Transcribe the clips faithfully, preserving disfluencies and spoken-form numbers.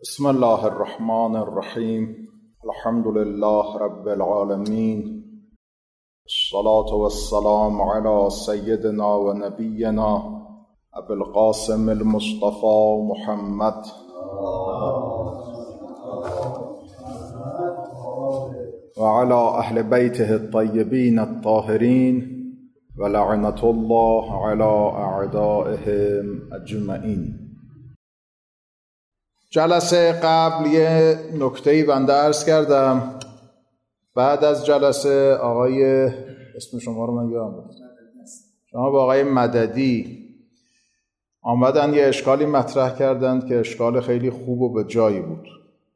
بسم الله الرحمن الرحیم. الحمد لله رب العالمین، الصلاة والسلام علی سیدنا و نبینا ابی القاسم المصطفى محمد و علی اهل بیته الطیبین الطاهرین و لعنة الله علی اعدائهم اجمعین. جلسه قبل یه نکته‌ای بنده عرض کردم. بعد از جلسه آقای اسم شما رو من یادم رفت، شما با آقای مددی آمدن یه اشکالی مطرح کردند که اشکال خیلی خوب و به جایی بود.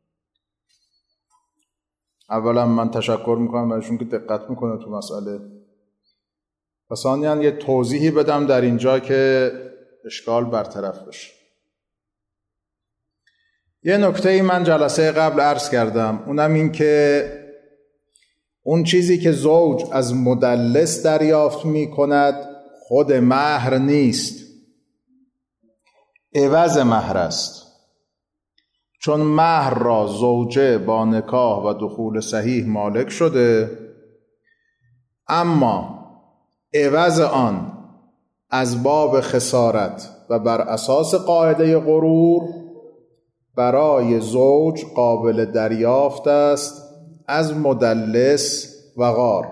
اولا من تشکر میکنم ازشون که دقت میکنه تو مسئله، و ثانیاً یه توضیحی بدم در اینجا که اشکال برطرف بشه. یه نکته من جلسه قبل عرض کردم، اونم این که اون چیزی که زوج از مدلس دریافت می کند خود مهر نیست، عوض مهر است. چون مهر را زوجه با نکاح و دخول صحیح مالک شده، اما عوض آن از باب خسارت و بر اساس قاعده غرور برای زوج قابل دریافت است از مدلس و غار.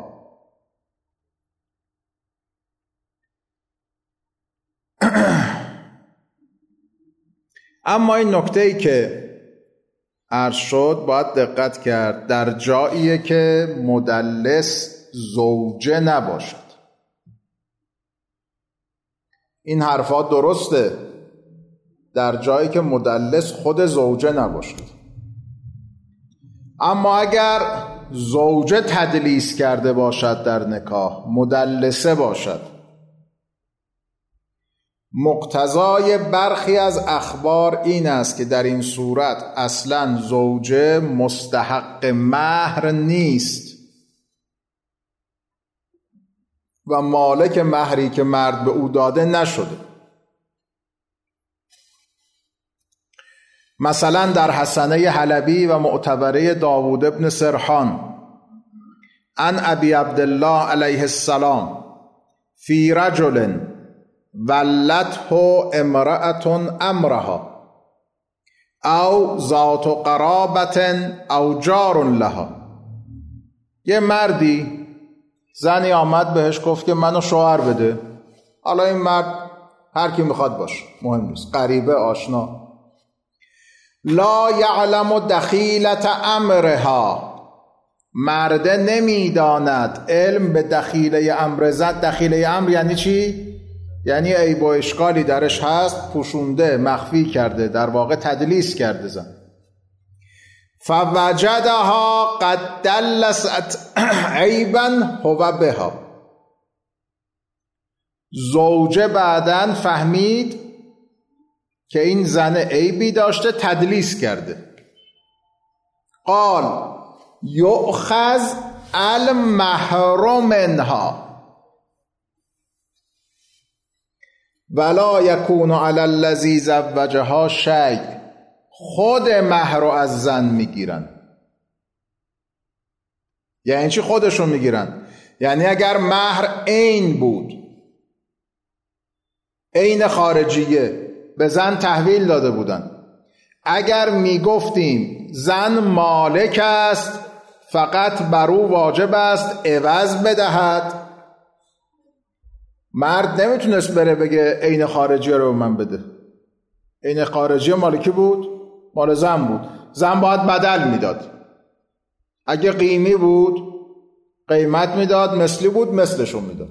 اما این نکته‌ای که عرض شد باید دقت کرد، در جاییه که مدلس زوجه نباشد. این حرفات درسته در جایی که مدلس خود زوجه نباشد، اما اگر زوجه تدلیس کرده باشد در نکاح، مدلسه باشد، مقتضای برخی از اخبار این است که در این صورت اصلاً زوجه مستحق مهر نیست و مالک مهری که مرد به او داده نشده. مثلا در حسنه حلبی و معتبره داوود ابن سرحان عن ابی عبدالله علیه السلام فی رجل ولته امرأة امرها او ذات قرابة او جار لها. یه مردی زنی آمد بهش گفت که منو شوهر بده. حالا این مرد هر کی میخواد باشه، مهم نیست، قریبه، آشنا. لا یعلم دخیلت امرها، مرده نمیداند علم به دخیله امر زد. دخیله امر یعنی چی؟ یعنی عیب و اشکالی درش هست، پوشونده، مخفی کرده، در واقع تدلیس کرده زن. فوجدها قد دلست عیبا هو بها، زوجه بعداً فهمید که این زن عیبی داشته، تدلیس کرده. قال یؤخذ المهر منها ولا یکون علی الذی زوجها شیء. خود مهر رو از زن میگیرن. یعنی چی خودشون میگیرن؟ یعنی اگر مهر عین بود، عین خارجیه، به زن تحویل داده بودن، اگر میگفتیم زن مالک است فقط بر او واجب است عوض بدهد، مرد نمیتونست بره بگه عین خارجی رو به من بده. عین خارجی مالکی بود، مال زن بود، زن باید بدل میداد. اگه قیمی بود قیمت میداد، مثلی بود مثلشون میداد.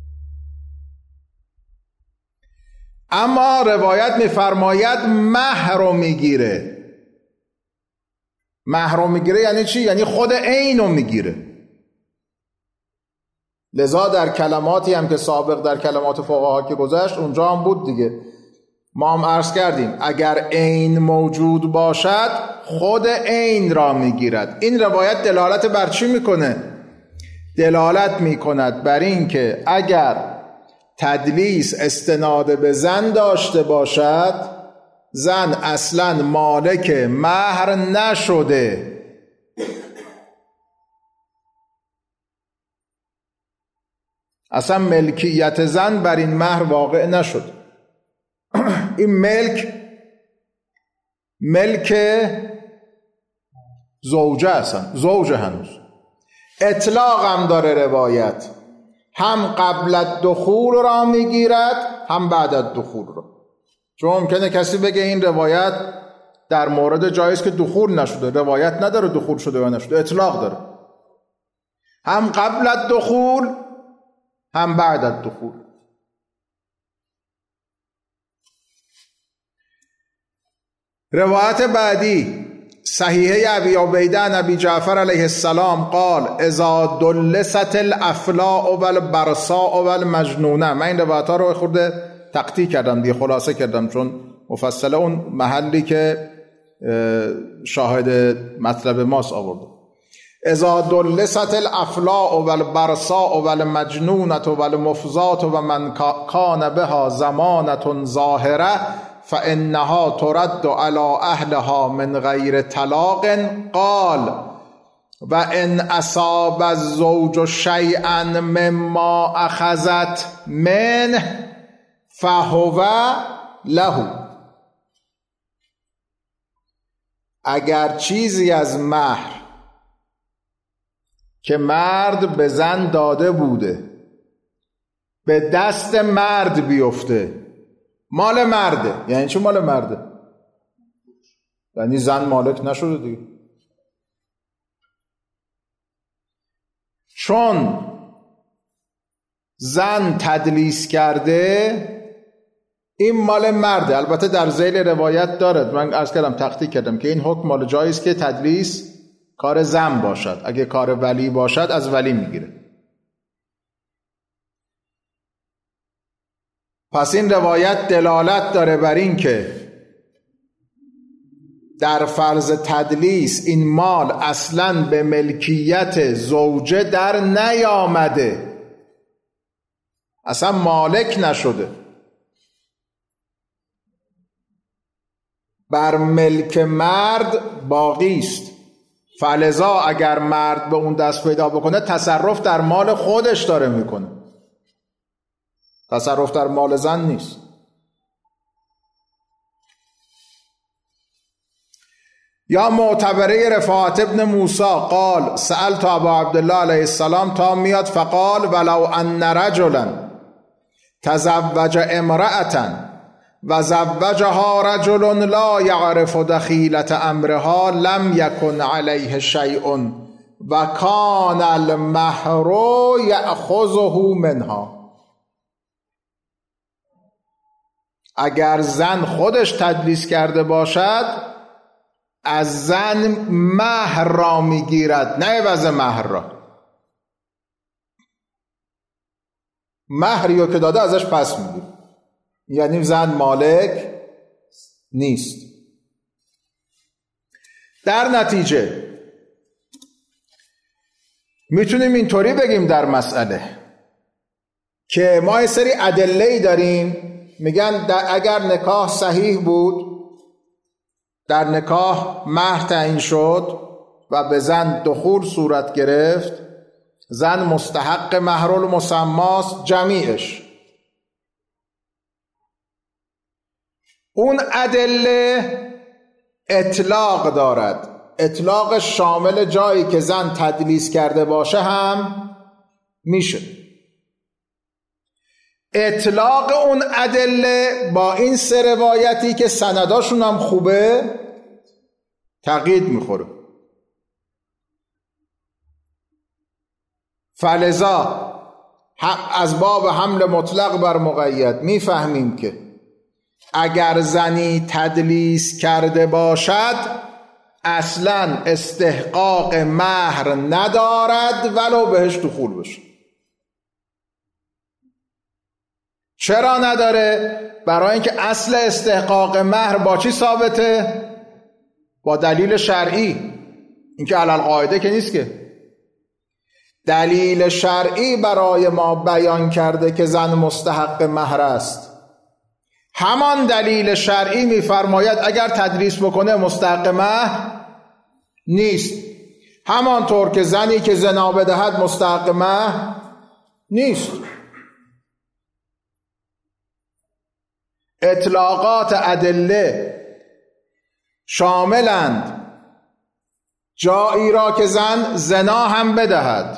اما روایت میفرماید مهر رو میگیره. مهر رو میگیره یعنی چی؟ یعنی خود عین رو میگیره. لذا در کلماتی هم که سابق در کلمات فقها که گذشت اونجا هم بود دیگه، ما هم عرض کردیم اگر عین موجود باشد خود عین را میگیرد. این روایت دلالت بر چی میکنه؟ دلالت میکند بر این که اگر تدلیس استناد به زن داشته باشد، زن اصلا مالک مهر نشده. اصلا ملکیت زن بر این مهر واقع نشد. این ملک ملک زوجه هستن، زوجه هنوز. اطلاق هم داره روایت، هم قبل الدخول را میگیرد هم بعد الدخول را. چون ممکنه کسی بگه این روایت در مورد جاییست که دخول نشده، روایت نداره دخول شده یا نشده، اطلاق داره. هم قبل الدخول هم بعد الدخول. روایت بعدی صحیحه ابی عبیده ابی جعفر علیه السلام قال اذا دلست الافلاء والبرصاء والمجنونه. من این روایت ها رو خورده تقطیع کردم دیگه، خلاصه کردم، چون مفصله اون محلی که شاهد مطلب ماست آورده. اذا دلست الافلاء والبرصاء والمجنونه والمفزات و من کان بها زمانه ظاهره فانها ترد على اهلها من غیر طلاق. قال و ان اصاب الزوج شیئا مما اخذت منه فهو له. اگر چیزی از مهر که مرد به زن داده بوده به دست مرد بیفته، مال مرده. یعنی چه مال مرده؟ یعنی زن مالک نشده دیگه. چون زن تدلیس کرده این مال مرده. البته در ذیل روایت دارد، من عرض کردم تحقیق کردم که این حکم مال جاییست که تدلیس کار زن باشد، اگه کار ولی باشد از ولی میگیره. پس این روایت دلالت داره بر این که در فرض تدلیس این مال اصلاً به ملکیت زوجه در نیامده، اصلا مالک نشده، بر ملک مرد باقی است. فلذا اگر مرد به اون دست پیدا بکنه تصرف در مال خودش داره میکنه، تصرف در مال زن نیست. یا معتبره رفاعت ابن موسی قال سألت ابا عبدالله علیه السلام تا میاد فقال ولو ان رجلا تزوج امرأة و زوجها رجل لا یعرف دخیلة امرها لم یکن علیه شیء و کان المهر یأخذه منها. اگر زن خودش تدلیس کرده باشد از زن مهر را میگیرد، نه عوض مهر را. مهری که داده ازش پس میگیره، یعنی زن مالک نیست. در نتیجه میتونیم اینطوری بگیم در مسئله که ما یه سری ادله‌ای داریم میگن اگر نکاح صحیح بود، در نکاح مهر تعیین شد و به زن دخول صورت گرفت، زن مستحق مهر المسماست جمیعش. اون ادله اطلاق دارد، اطلاق شامل جایی که زن تدلیس کرده باشه هم میشه. اطلاق اون ادله با این سه روایتی که سنداشون هم خوبه تقیید میخوره. فلذا از باب حمل مطلق بر مقید میفهمیم که اگر زنی تدلیس کرده باشد اصلا استحقاق مهر ندارد ولو بهش دخول بشه. چرا نداره؟ برای اینکه اصل استحقاق مهر با چی ثابته؟ با دلیل شرعی. اینکه علل قاعده که نیست که. دلیل شرعی برای ما بیان کرده که زن مستحق مهر است. همان دلیل شرعی میفرماید اگر تدریس بکنه مستحق مهر نیست. همانطور که زنی که زنا بدهد مستحق مهر نیست. اطلاقات ادله شاملند جایی را که زن زنا هم بدهد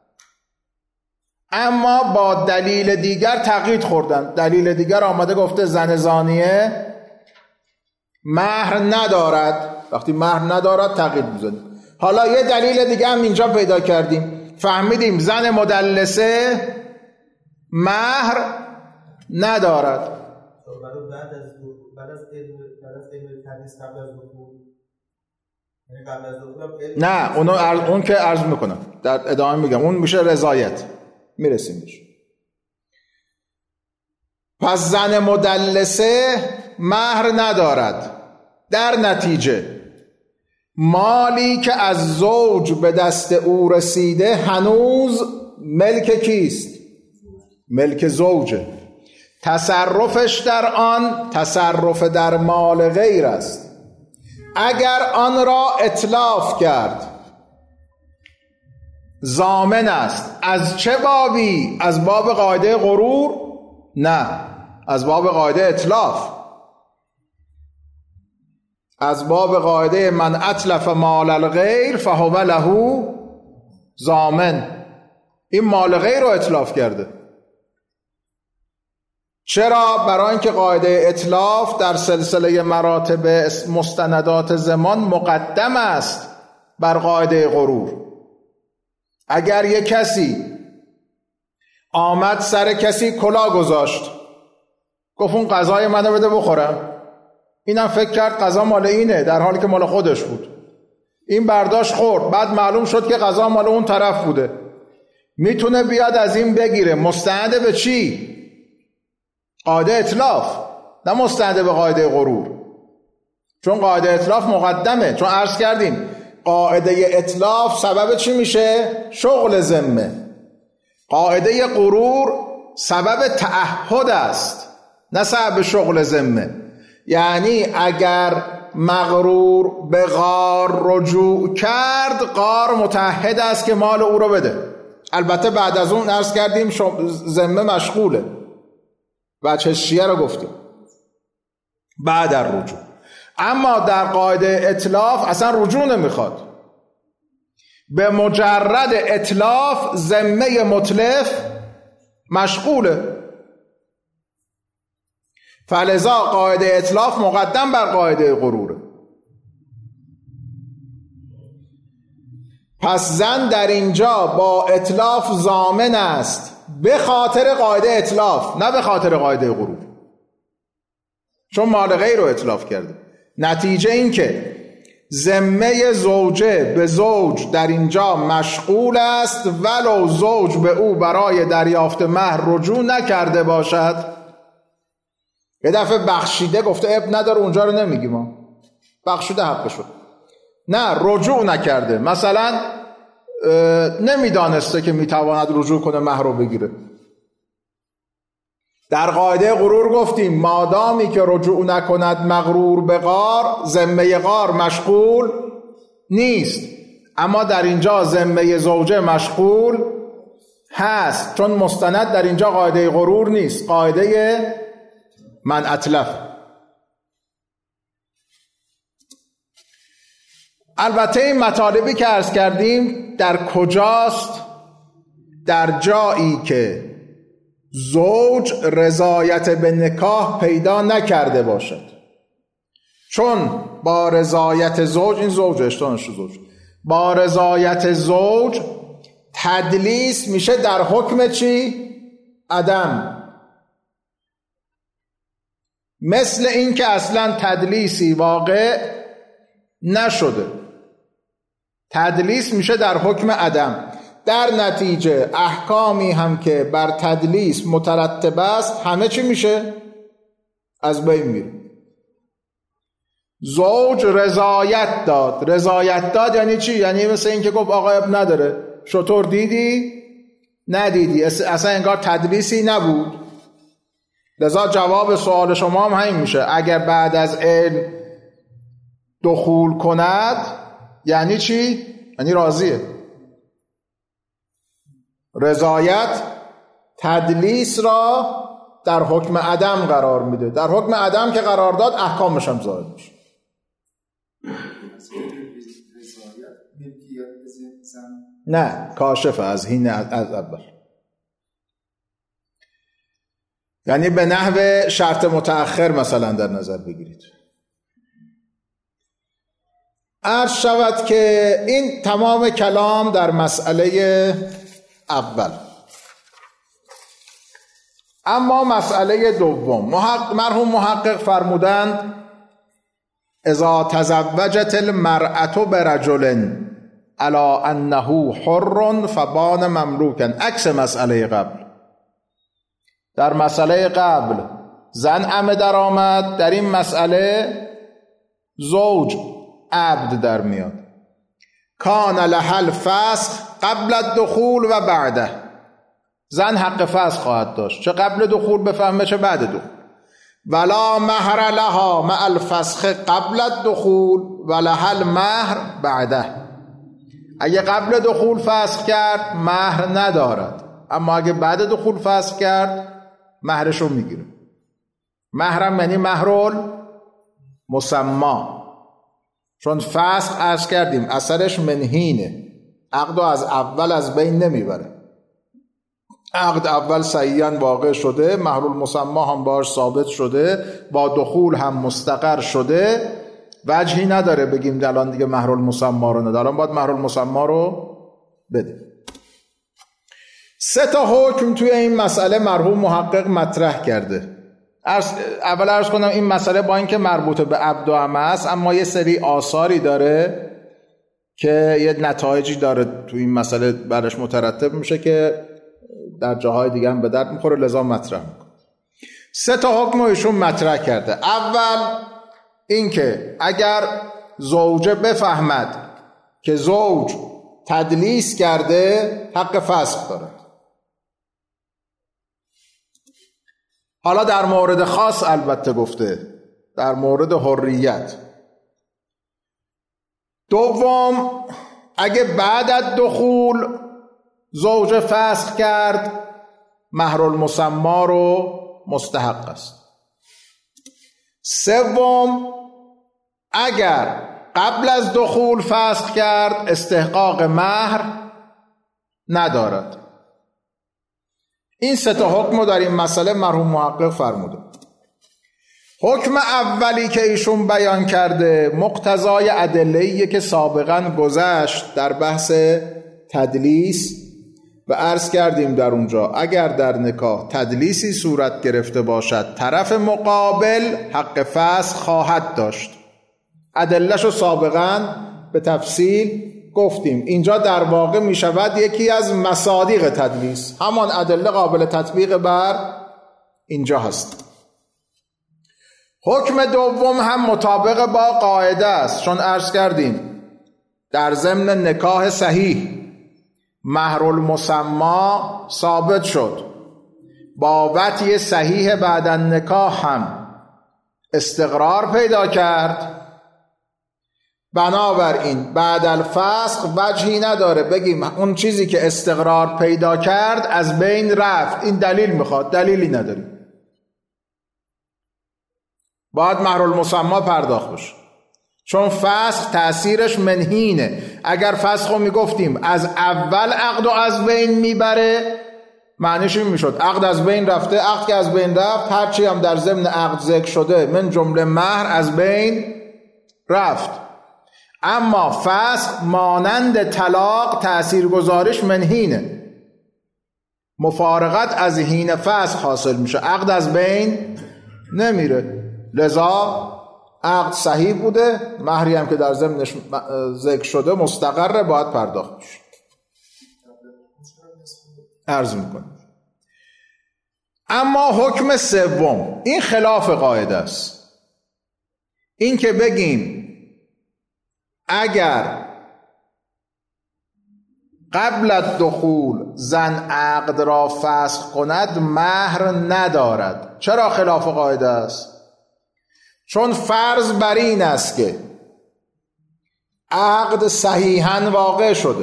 اما با دلیل دیگر تقیید خوردن. دلیل دیگر آمده گفته زن زانیه مهر ندارد. وقتی مهر ندارد تقیید می‌زنیم. حالا یه دلیل دیگه هم اینجا پیدا کردیم، فهمیدیم زن مدلسه مهر ندارد. بعد از بعد از بعد از تدریس قبل از دخول، یعنی قبل از دخول نه اونو عرض... اون که عرض میکنم در ادامه میگم، اون میشه رضایت، میرسیم بهش. پس زن مدلسه مهر ندارد. در نتیجه مالی که از زوج به دست او رسیده هنوز ملک کیست؟ ملک زوجه. تصرفش در آن تصرف در مال غیر است. اگر آن را اتلاف کرد ضامن است. از چه بابی؟ از باب قاعده غرور؟ نه، از باب قاعده اتلاف، از باب قاعده من اتلف مال الغیر فهو له ضامن. این مال غیر رو اتلاف کرده. چرا؟ برای اینکه قاعده اتلاف در سلسله مراتب مستندات ضمان مقدم است بر قاعده غرور. اگر یک کسی آمد سر کسی کلا گذاشت، گفت اون غذای منو بده بخورم، اینم فکر کرد غذا مال اینه در حالی که مال خودش بود، این برداشت خورد، بعد معلوم شد که غذا مال اون طرف بوده، میتونه بیاد از این بگیره. مستند به چی؟ قاعده اتلاف، نه مستند به قاعده غرور، چون قاعده اتلاف مقدمه. چون عرض کردیم قاعده اتلاف سبب چی میشه؟ شغل ذمه. قاعده غرور سبب تعهد است، نه سبب شغل ذمه. یعنی اگر مغرور به غار رجوع کرد، غار متعهد است که مال او رو بده. البته بعد از اون عرض کردیم ذمه مشغوله، وجه شیعه رو گفتیم بعد در رجوع. اما در قاعده اتلاف اصلا رجوع نمیخواد، به مجرد اتلاف ذمه متلف مشغوله. فلذا قاعده اتلاف مقدم بر قاعده غروره. پس زن در اینجا با اتلاف ضامن است به خاطر قاعده اتلاف، نه به خاطر قاعده غرور، چون مال غیر رو اتلاف کرده. نتیجه این که ذمه زوجه به زوج در اینجا مشغول است ولو زوج به او برای دریافت مهر رجوع نکرده باشد. یه دفعه بخشیده گفته اب نداره اونجا رو نمیگیم، ما بخشیده حق شد، نه رجوع نکرده، مثلا نمیدانسته که میتواند رجوع کنه مهر رو بگیره. در قاعده غرور گفتیم مادامی که رجوع نکند مغرور به غار، ذمه غار مشغول نیست. اما در اینجا ذمه زوجه مشغول هست، چون مستند در اینجا قاعده غرور نیست، قاعده من اتلف. البته این مطالبی که عرض کردیم در کجاست؟ در جایی که زوج رضایت به نکاح پیدا نکرده باشد، چون با رضایت زوج، این زوج اشتانش زوج، با رضایت زوج تدلیس میشه در حکم چی؟ عدم. مثل این که اصلا تدلیسی واقع نشده، تدلیس میشه در حکم عدم. در نتیجه احکامی هم که بر تدلیس مترتب است همه چی میشه؟ از بین میره. زوج رضایت داد. رضایت داد یعنی چی؟ یعنی مثل این که گفت آقا اب نداره، شطور دیدی؟ ندیدی، اصلا انگار تدلیسی نبود. لذا جواب سوال شما هم همین میشه. اگر بعد از علم دخول کند یعنی چی؟ یعنی راضیه. رضایت تدلیس را در حکم عدم قرار میده. در حکم عدم که قرار داد احکامش هم ظاهر میشه. نه کاشفه از هین از اول، یعنی به نحو شرط متأخر مثلا در نظر بگیرید. عرض شود که این تمام کلام در مسئله اول. اما مسئله دوم، محقق مرحوم محقق فرمودند اذا تزوجت المرأة برجل علی انه حر فبان مملوکا، عکس مسئله قبل. در مسئله قبل زن عمه در آمد، در این مسئله زوج عبد در میاد. کان لها الفسخ قبل الدخول و بعده، زن حق فسخ خواهد داشت، چه قبل دخول بفهمه چه بعد دخول. ولا مهر لها مع الفسخ قبل الدخول و لها المهر بعده، اگه قبل دخول فسخ کرد مهر ندارد، اما اگه بعد دخول فسخ کرد مهرشو میگیره. مهرم یعنی مهرول مسما، چون فسخ عرض کردیم اثرش منهینه، عقد از اول از بین نمیبره. عقد اول صحیحاً واقع شده، مهرول مسما هم باش ثابت شده، با دخول هم مستقر شده، وجهی نداره بگیم الان دیگه مهرول مسما رو ندارم، باید مهرول مسما رو بده. سه تا حکم توی این مسئله مرحوم محقق مطرح کرده. اول عرض کنم این مسئله با اینکه مربوط به عبد و عمه است، اما یه سری آثاری داره که یه نتایجی داره توی این مسئله برش مترتب میشه که در جاهای دیگه هم به درد میخوره، لذا مطرح میکنه. سه تا حکم ایشون مطرح کرده. اول اینکه اگر زوجه بفهمد که زوج تدلیس کرده حق فسخ داره. حالا در مورد خاص البته گفته، در مورد حریت. دوم، اگه بعد از دخول زوج فسخ کرد مهر المسما رو مستحق است. سوم، اگر قبل از دخول فسخ کرد استحقاق مهر ندارد. این سه تا حکم در این مسئله مرحوم محقق فرموده. حکم اولی که ایشون بیان کرده مقتضای ادله‌ایه که سابقاً گذشت در بحث تدلیس و عرض کردیم در اونجا اگر در نکاح تدلیسی صورت گرفته باشد طرف مقابل حق فسخ خواهد داشت. ادله‌شو سابقاً به تفصیل گفتیم. اینجا در واقع می شود یکی از مصادیق تدلیس، همان ادله قابل تطبیق بر اینجا هست. حکم دوم هم مطابق با قاعده است، چون عرض کردیم در ضمن نکاح صحیح مهر المسما ثابت شد، با وطی صحیح بعد نکاح هم استقرار پیدا کرد. بنابراین بعد الفسخ وجهی نداره بگیم اون چیزی که استقرار پیدا کرد از بین رفت، این دلیل میخواد، دلیلی نداریم، باید مهر المسما پرداخت بشه، چون فسخ تأثیرش منهینه. اگر فسخ رو میگفتیم از اول عقد رو از بین میبره، معنیش این میشد عقد از بین رفته، عقد که از بین رفت هرچی هم در ضمن عقد ذکر شده من جمله مهر از بین رفت. اما فسخ مانند طلاق تأثیرگذاریش منهینه، مفارقت از حین فسخ حاصل میشه، عقد از بین نمیره. لذا عقد صحیح بوده، مهری هم که در ضمنش ذکر شده مستقره، باید پرداخت بشه. عرض میکنم. اما حکم سوم این خلاف قاعده است، این که بگیم اگر قبل الدخول زن عقد را فسخ کند مهر ندارد. چرا خلاف قاعده است؟ چون فرض بر این است که عقد صحیحاً واقع شده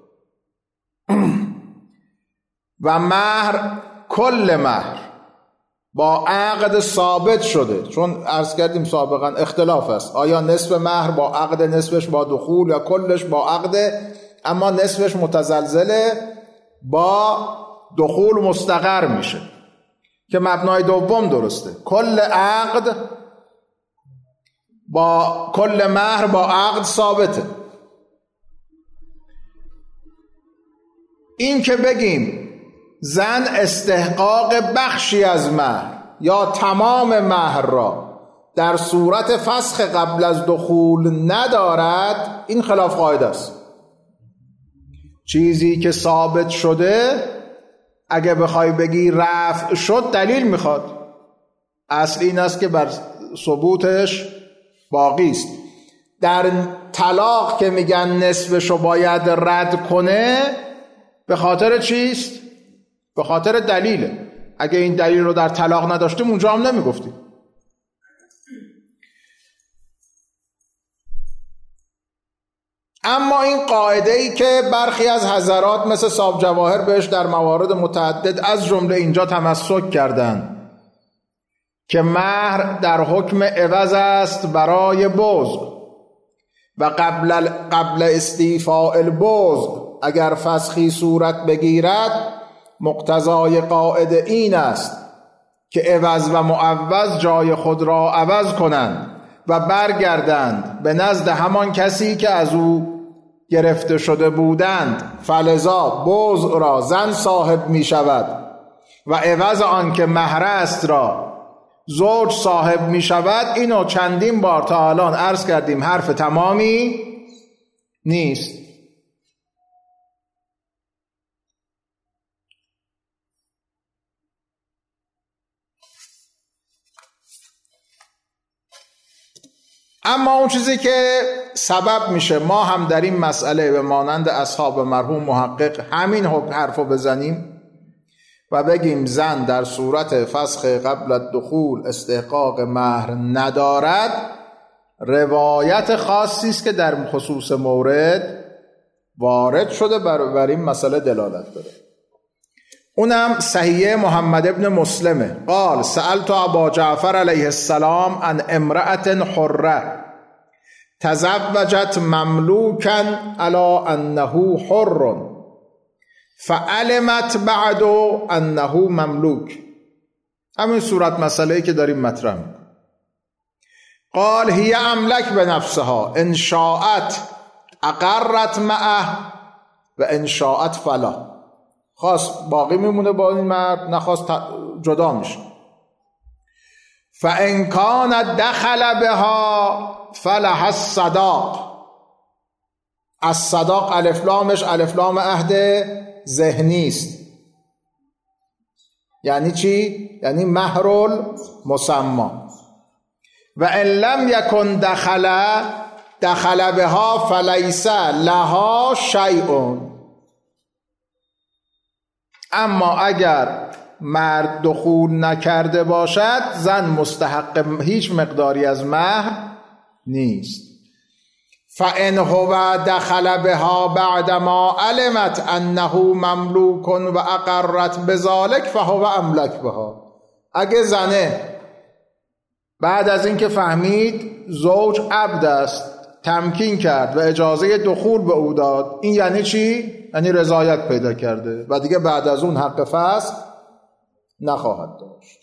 و مهر، کل مهر با عقد ثابت شده. چون عرض کردیم سابقا اختلاف است، آیا نصف مهر با عقد، نصفش با دخول، یا کلش با عقد اما نصفش متزلزله با دخول مستقر میشه، که مبنای دوم درسته. کل عقد با کل مهر با عقد ثابته. این که بگیم زن استحقاق بخشی از مهر یا تمام مهر را در صورت فسخ قبل از دخول ندارد، این خلاف قاعده است. چیزی که ثابت شده اگه بخوای بگی رفع شد دلیل میخواد. اصل این است که بر ثبوتش باقی است. در طلاق که میگن نصفشو باید رد کنه، به خاطر چیست؟ به خاطر دلیله. اگه این دلیل رو در طلاق نداشتیم اونجا هم نمیگفتیم. اما این قاعده ای که برخی از حضرات مثل صاحب جواهر بهش در موارد متعدد از جمله اینجا تمسک کردند که مهر در حکم عوض است برای بوز و قبل قبل استیفاء البوز اگر فسخی صورت بگیرد، مقتضای قاعده این است که عوض و معوض جای خود را عوض کنند و برگردند به نزد همان کسی که از او گرفته شده بودند. فلذا بوز را زن صاحب می شود و عوض آن که مهر است را زوج صاحب می شود. اینو چندین بار تا الان عرض کردیم، حرف تمامی نیست. اما اون چیزی که سبب میشه ما هم در این مسئله به مانند اصحاب مرحوم محقق همین حرفو بزنیم و بگیم زن در صورت فسخ قبل الدخول استحقاق مهر ندارد، روایت خاصی است که در خصوص مورد وارد شده بر این مسئله دلالت داره. اونم صحیح محمد ابن مسلمه. قال سألت ابا جعفر علیه السلام عن امرأة حره تزوجت مملوکا علی انه حر فعلمت بعد انه مملوک. همین صورت مسئله‌ای که داریم مطرح می‌کنیم. قال هي املک بنفسها ان شاءت اقرت معه و ان شاءت فلا. خواست باقی میمونه با این مرد، نخواست جدا میشه. فان کان دخل بها فلها الصداق. الصداق الف لامش الف لام عهد ذهنی است. یعنی چی؟ یعنی مهر المسمى. و ان لم یکن دخل دخل بها فلیس لها شیء. اما اگر مرد دخول نکرده باشد، زن مستحق هیچ مقداری از مهر نیست. فان هو دخل بها بعدما علمت انه مملوک و اقرت بذلك فهو املک بها. اگه زنه بعد از اینکه فهمید زوج عبد است تمکین کرد و اجازه دخول به او داد، این یعنی چی؟ یعنی رضایت پیدا کرده و دیگه بعد از اون حق فسخ نخواهد داشت.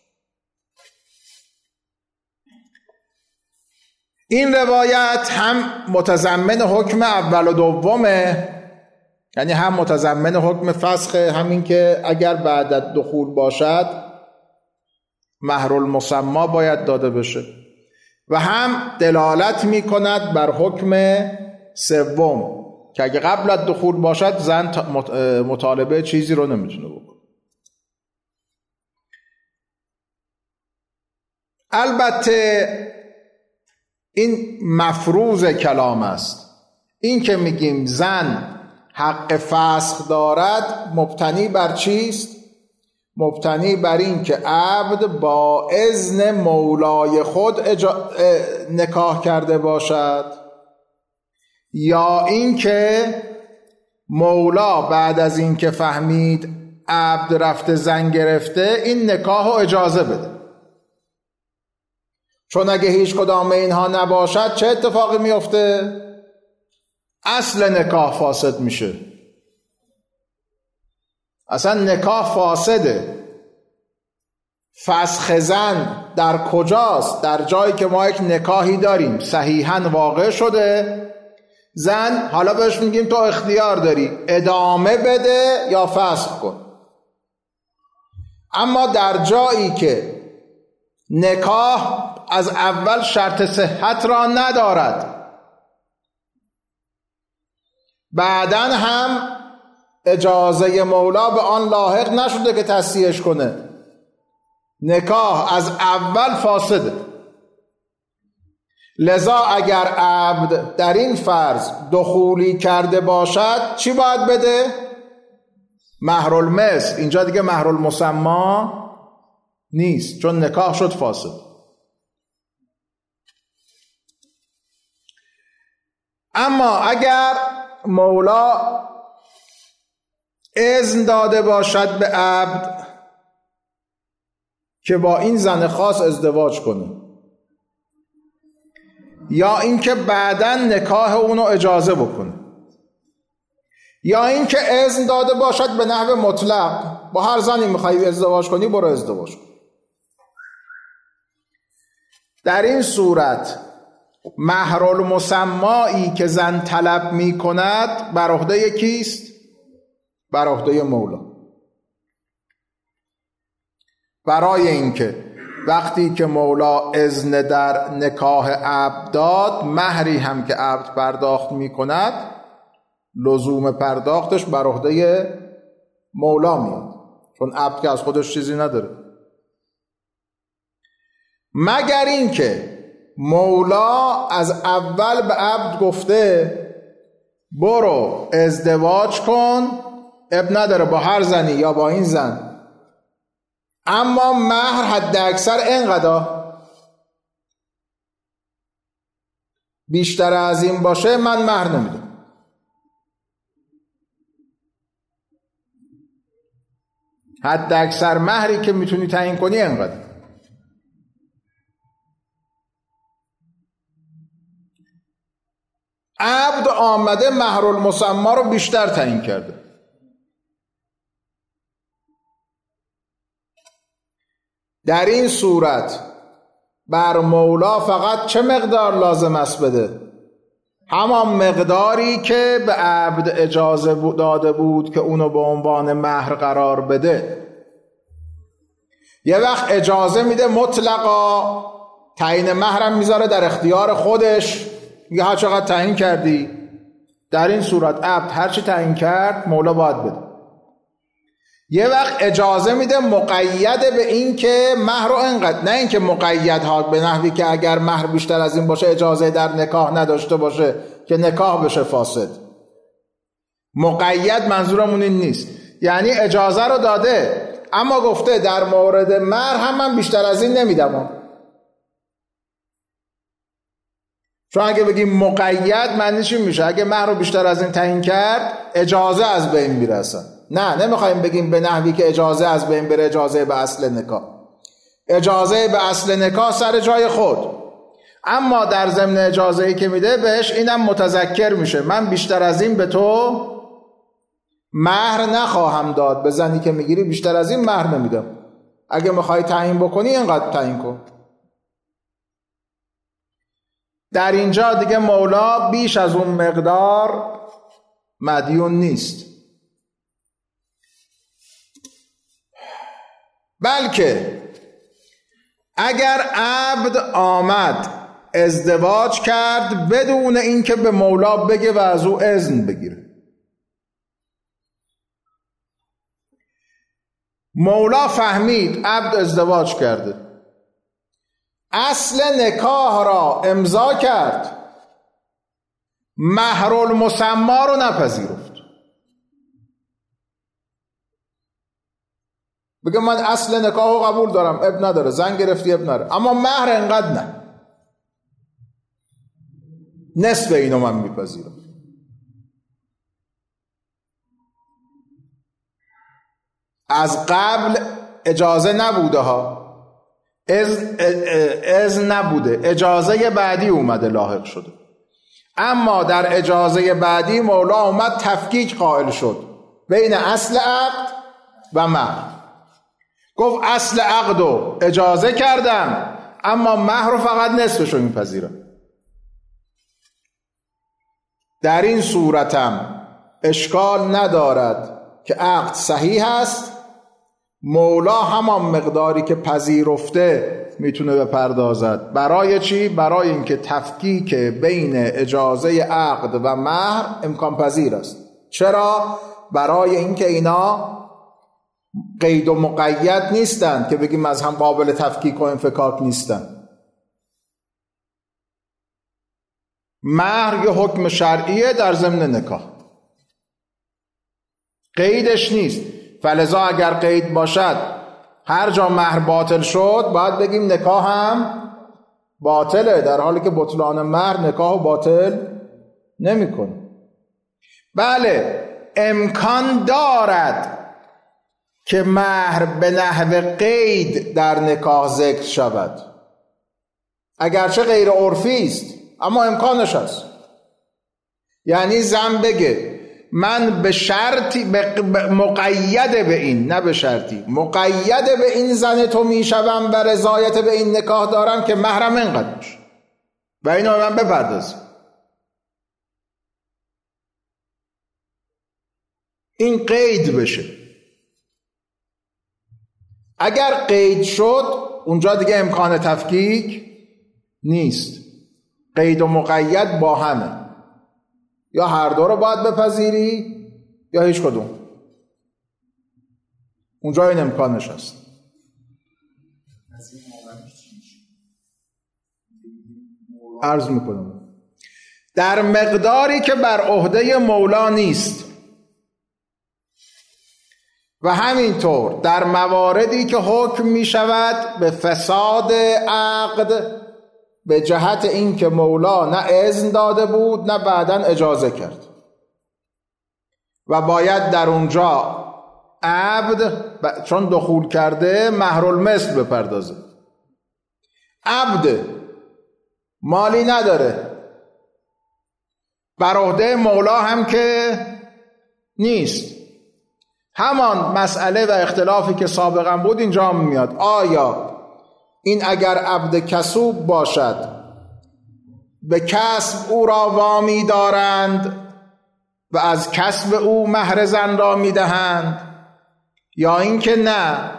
این روایت هم متضمن حکم اول و دومه، یعنی هم متضمن حکم فسخ، همین که اگر بعد از دخول باشد مهر المسمى باید داده بشه، و هم دلالت می کند بر حکم سوم که اگه قبل از دخول باشد زن مطالبه چیزی رو نمیتونه بکنه. البته این مفروض کلام است. این که میگیم زن حق فسخ دارد مبتنی بر چیست؟ مبتنی بر این که عبد با اذن مولای خود اجا... نکاح کرده باشد، یا این که مولا بعد از این که فهمید عبد رفته زن گرفته این نکاح رو اجازه بده. چون اگه هیچ کدام اینها نباشد چه اتفاقی میفته؟ اصل نکاح فاسد میشه. اصلا نکاح فاسده. فسخ زن در کجاست؟ در جایی که ما یک نکاحی داریم صحیحاً واقع شده، زن حالا بهش میگیم تو اختیار داری ادامه بده یا فسخ کن. اما در جایی که نکاح از اول شرط صحت را ندارد، بعداً هم اجازه مولا به آن لاحق نشده که تصحیحش کنه، نکاح از اول فاسده. لذا اگر عبد در این فرض دخولی کرده باشد چی باید بده؟ مهر المثل. اینجا دیگه مهر المسمی نیست، چون نکاح شد فاسد. اما اگر مولا اذن داده باشد به عبد که با این زن خاص ازدواج کنه، یا اینکه بعداً نکاح اونو اجازه بکنه، یا اینکه اذن داده باشد به نحو مطلق با هر زنی میخوای ازدواج کنی برو ازدواج کن، در این صورت مهر المسمایی که زن طلب میکند بر عهده کیست؟ بر عهده مولا. برای اینکه وقتی که مولا اذن در نکاح عبد داد، مهری هم که عبد پرداخت میکند لزوم پرداختش بر عهده مولا میاد، چون عبد که از خودش چیزی نداره، مگر اینکه مولا از اول به عبد گفته برو ازدواج کن، اب نداره با هر زنی یا با این زن، اما مهر حد اکثر اینقدر، بیشتر از این باشه من مهر نمیدم. حد اکثر مهری که میتونی تعیین کنی اینقدر. عبد آمده مهر المسمی رو بیشتر تعیین کرده، در این صورت بر مولا فقط چه مقدار لازم است بده؟ همان مقداری که به عبد اجازه داده بود که اونو به عنوان مهر قرار بده. یه وقت اجازه میده مطلقا، تعیین مهرم میذاره در اختیار خودش، میگه هر چقدر تعیین کردی. در این صورت عبد هر چی تعیین کرد مولا باید بده. یه وقت اجازه میده مقید به این که مهر رو انقدر، نه این که مقید ها به نحوی که اگر مهر بیشتر از این باشه اجازه در نکاح نداشته باشه که نکاح بشه فاسد. مقید منظورمون این نیست، یعنی اجازه رو داده اما گفته در مورد مهر هم من بیشتر از این نمیدم. چون اگه بگیم مقید معنیش این میشه اگه مهر رو بیشتر از این تعیین کرد اجازه از بین میره اصلا. نه، نمیخوایم بگیم به نحوی که اجازه از بین بره اجازه به اصل نکاح. اجازه به اصل نکاح سر جای خود، اما در ضمن اجازه‌ای که میده بهش اینم متذکر میشه من بیشتر از این به تو مهر نخواهم داد، به زنی که میگیری بیشتر از این مهر نمیدم، اگه میخوای تعیین بکنی اینقدر تعیین کن. در اینجا دیگه مولا بیش از اون مقدار مدیون نیست، بلکه اگر عبد آمد ازدواج کرد بدون اینکه به مولا بگه و از او اذن بگیره، مولا فهمید عبد ازدواج کرده، اصل نکاح را امضا کرد، مهر المسمی رو نپذیرفت، بگه من اصل نکاحو قبول دارم، اب نداره، زن گرفتی اب نداره، اما مهر انقدر نه، نصف اینو من میپذیرم. از قبل اجازه نبوده ها، از, از نبوده، اجازه بعدی اومده لاحق شده. اما در اجازه بعدی مولا اومد تفکیک قائل شد بین اصل عقد و مهر. گفت اصل عقدو اجازه کردم اما مهر رو فقط نصفشو میپذیرم. در این صورتم اشکال ندارد که عقد صحیح است، مولا همان مقداری که پذیرفته میتونه بپردازد. برای چی؟ برای اینکه تفکیک بین اجازه عقد و مهر امکان پذیر است. چرا؟ برای اینکه اینا قید و مقید نیستند که بگیم از هم قابل تفکیک و انفکاک نیستند. مهر یه حکم شرعیه در ضمن نکاح، قیدش نیست. فلذا اگر قید باشد هر جا مهر باطل شد باید بگیم نکاح هم باطله، در حالی که بطلان مهر نکاح باطل نمی‌کنه. بله امکان دارد که مهر به نحو قید در نکاح ذکر شود، اگرچه غیر عرفی است اما امکانش هست. یعنی زن بگه من به شرطی مقید به این، نه به شرطی، مقید به این زن تو میشوم و رضایت به این نکاح دارم که مهرم اینقدر باشه و اینو من بپردازم. این قید بشه. اگر قید شد اونجا دیگه امکان تفکیک نیست. قید و مقید با همه، یا هر دو رو باید بپذیری یا هیچ کدوم. اونجا این امکانش هست. عرض میکنم در مقداری که بر عهده مولا نیست، و همینطور در مواردی که حکم می شود به فساد عقد به جهت این که مولا نه اذن داده بود نه بعداً اجازه کرد و باید در اونجا عبد چون دخول کرده مهر المثل بپردازه. عبد مالی نداره، بر عهده مولا هم که نیست. همان مسئله و اختلافی که سابقا بود اینجا هم میاد. آیا این اگر عبد کسوب باشد به کسب او را وامی دارند و از کسب او مهر زن را میدهند، یا اینکه نه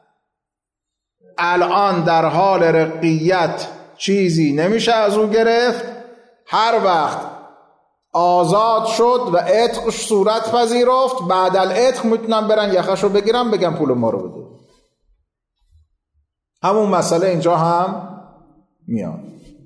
الان در حال رقیت چیزی نمیشه از او گرفت، هر وقت آزاد شد و عتق صورت پذیرفت بعد العتق میتونن برن یخشو بگیرن بگن پول ما رو بده. همون مسئله اینجا هم میاد.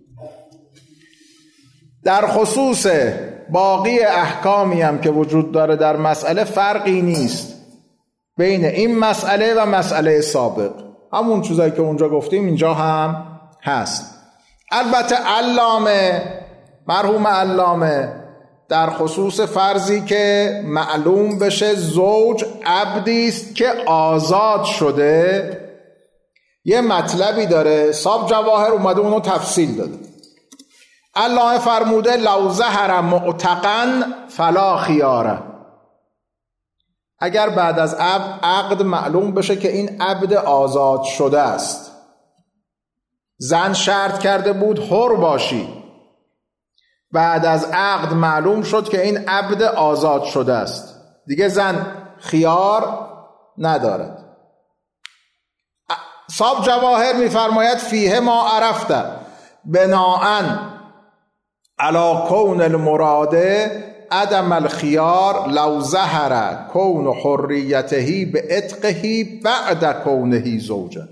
در خصوص باقی احکامی هم که وجود داره در مسئله فرقی نیست بین این مسئله و مسئله سابق. همون چیزایی که اونجا گفتیم اینجا هم هست. البته علامه مرحوم علامه در خصوص فرضی که معلوم بشه زوج عبدی است که آزاد شده یه مطلبی داره، صاحب جواهر اومده اونو تفصیل داده. علامه فرموده لو ظهر معتقا فلا خیاره. اگر بعد از عقد, عقد معلوم بشه که این عبد آزاد شده است، زن شرط کرده بود حر باشی، بعد از عقد معلوم شد که این عبد آزاد شده است، دیگه زن خیار ندارد. صاحب جواهر میفرماید فیه ما عرفته بناءً علی کون المراده عدم الخیار لو ظهر کون حریته به عتقه بعد کونه زوجا.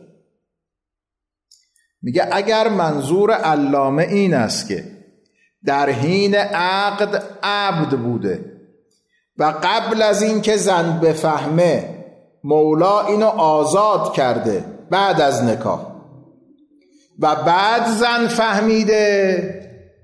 میگه اگر منظور علامه این است که در حین عقد عبد بوده و قبل از این که زن بفهمه مولا اینو آزاد کرده بعد از نکاح و بعد زن فهمیده،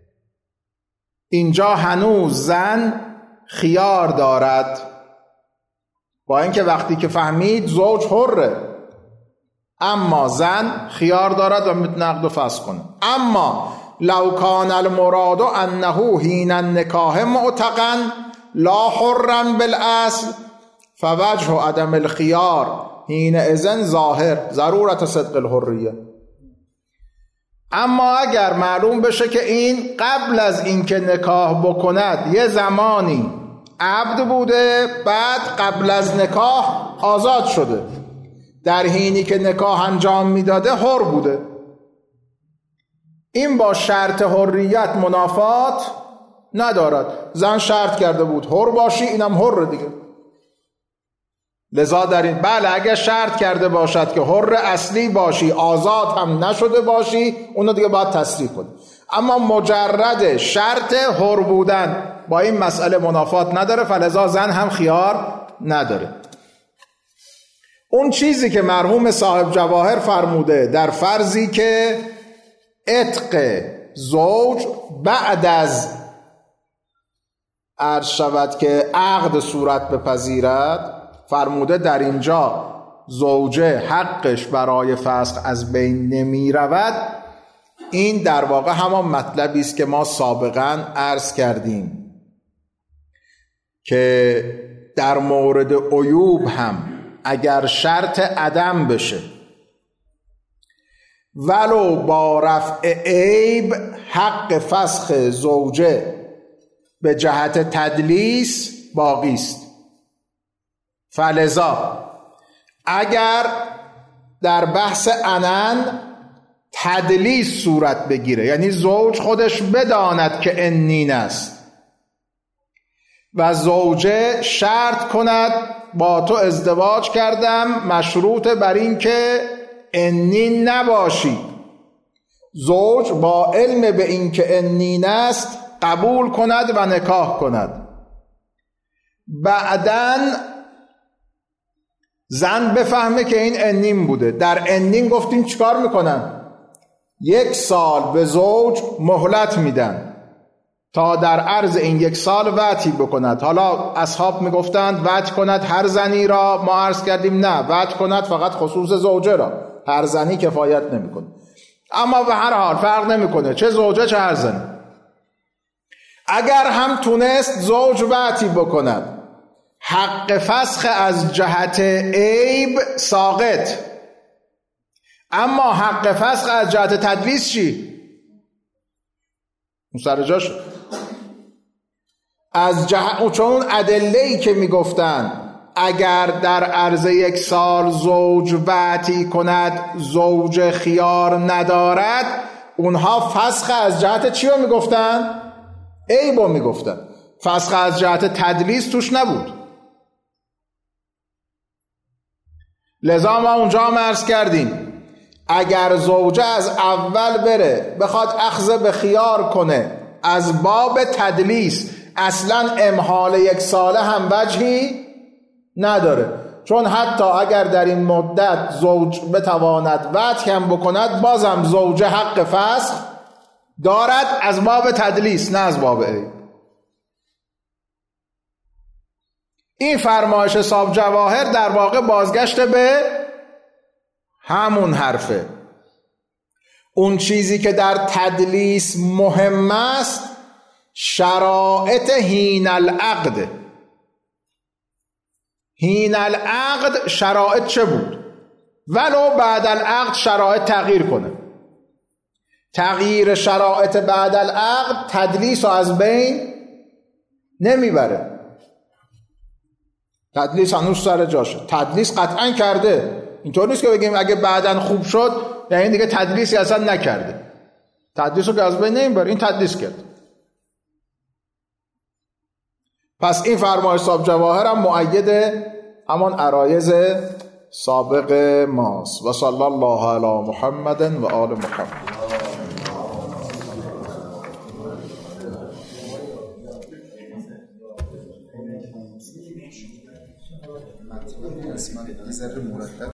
اینجا هنوز زن خیار دارد، با اینکه وقتی که فهمید زوج حره، اما زن خیار دارد و میتونه عقد و فسخ کنه. اما لو کان المراد انه حین النکاح معتقا لا حرا بالاصل فوجه عدم الخیار حین اذن ظاهر ضرورت صدق الحریه. اما اگر معلوم بشه که این قبل از اینکه نکاح بکند یه زمانی عبد بوده، بعد قبل از نکاح آزاد شده، در حینی که نکاح انجام میداده حر بوده، این با شرط حریت منافات ندارد. زن شرط کرده بود حر باشی، اینم حر دیگه. لذا در این بله اگر شرط کرده باشد که حر اصلی باشی، آزاد هم نشده باشی، اونو دیگه باید تصریح کنی. اما مجرد شرط حر بودن با این مسئله منافات نداره، فلذا زن هم خیار نداره. اون چیزی که مرحوم صاحب جواهر فرموده در فرضی که عتق زوج بعد از عرض شود که عقد صورت بپذیرد، فرموده در اینجا زوجه حقش برای فسخ از بین نمی رود. این در واقع همان مطلبی است که ما سابقا عرض کردیم که در مورد عیوب هم اگر شرط عدم بشه ولو با رفع عیب، حق فسخ زوجه به جهت تدلیس باقی است. فلذا اگر در بحث عنن تدلیس صورت بگیره، یعنی زوج خودش بداند که عنین است و زوجه شرط کند با تو ازدواج کردم مشروط بر این که عنین نباشی، زوج با علم به این که عنین است قبول کند و نکاح کند، بعداً زن بفهمه که این عنین بوده. در عنین گفتیم چیکار میکنن؟ یک سال به زوج مهلت میدن تا در عرض این یک سال وطی بکند. حالا اصحاب میگفتند وطی کند هر زنی را، ما عرض کردیم نه، وطی کند فقط خصوص زوجه را، هر زنی کفایت نمیکنه. اما به هر حال فرق نمیکنه چه زوجه چه هر زنی. اگر هم تونست زوج وطی بکند، حق فسخ از جهت عیب ساقط، اما حق فسخ از جهت تدلیس چی؟ اون سر جاش از جهت، چون ادله‌ای که میگفتن اگر در عرض یک سال زوج وطی کند زوج خیار ندارد، اونها فسخ از جهت چی رو میگفتن؟ عیب رو میگفتن. فسخ از جهت تدلیس توش نبود. لذا ما اونجا هم عرض کردیم اگر زوجه از اول بره بخواد اخذ به خیار کنه از باب تدلیس، اصلا امحال یک ساله هم وجهی نداره، چون حتی اگر در این مدت زوج بتواند وطی هم بکند بازم زوجه حق فسخ دارد از باب تدلیس نه از باب عیب. این فرمایش صاحب جواهر در واقع بازگشت به همون حرفه. اون چیزی که در تدلیس مهم است شرایط حین العقد. حین العقد شرایط چه بود؟ ولو بعد العقد شرایط تغییر کنه. تغییر شرایط بعد العقد تدلیس رو از بین نمیبره. تدلیس هنوز سر جاشه. تدلیس قطعا کرده. اینطور نیست که بگیم اگه بعداً خوب شد یعنی دیگه تدلیسی اصلا نکرده. تدلیس رو که از بین نمیبره، این تدلیس کرد. پس این فرمایش صاحب جواهر هم مؤید همان عرایض سابق ماست. و صلی الله علی محمد و آل محمد.